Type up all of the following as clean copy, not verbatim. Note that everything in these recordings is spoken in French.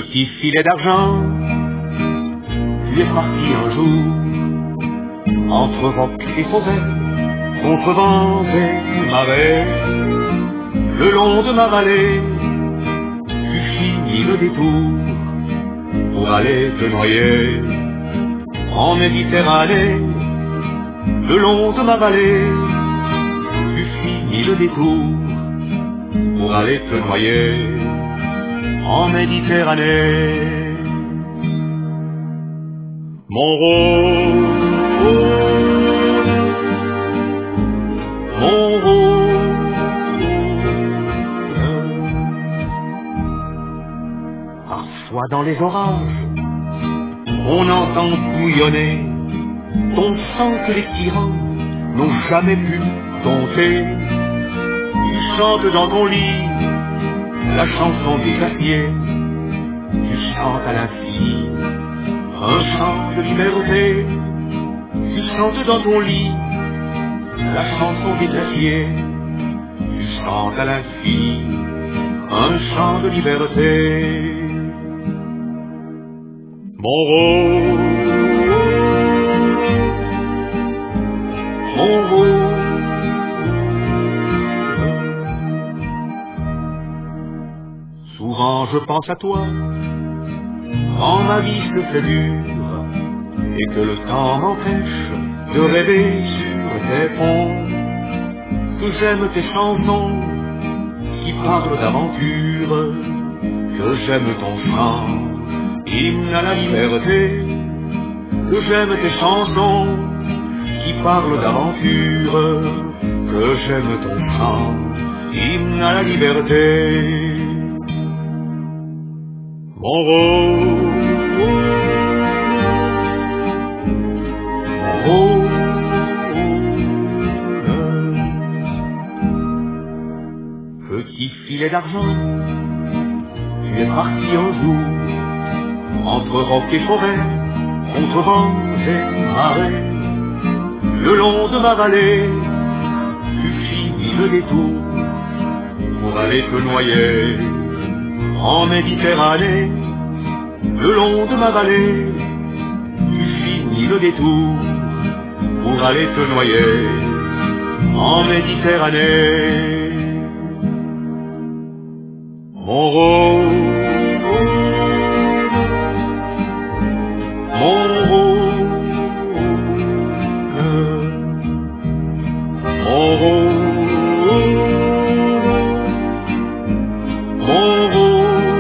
Petit filet d'argent, tu es parti un jour, entre rocs et forêts, contre vents et marées. Le long de ma vallée, tu finis le détour, pour aller te noyer en Méditerranée. Le long de ma vallée, tu finis le détour, pour aller te noyer en Méditerranée. Mon rose, mon rose, parfois dans les orages, on entend bouillonner ton sang que les tyrans n'ont jamais pu dompter. Tu chantes dans ton lit la chanson des glaciers, tu chantes à l'infini un chant de liberté. Tu chantes dans ton lit la chanson des glaciers, tu chantes à l'infini un chant de liberté. Mon rose, mon rose, souvent je pense à toi quand ma vie se fait dure et que le temps m'empêche de rêver sur tes ponts. Que j'aime tes chansons qui parlent d'aventure, que j'aime ton chant, hymne à la liberté. Que j'aime tes chansons qui parlent d'aventure, que j'aime ton chant, hymne à la liberté. Mon rose, mon rose, petit filet d'argent, tu es parti un jour, entre rocs et forêts, contre vents et marées. Le long de ma vallée, tu finis le détour, pour aller te noyer en Méditerranée. Le long de ma vallée, tu finis le détour, pour aller te noyer en Méditerranée. Mon rose, mon rose, mon rose, mon rose,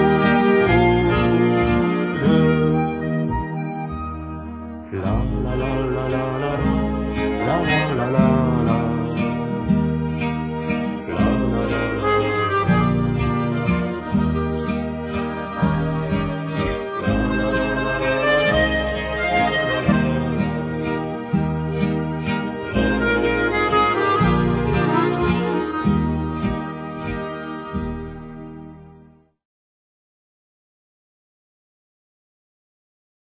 la la la la la la la la la la.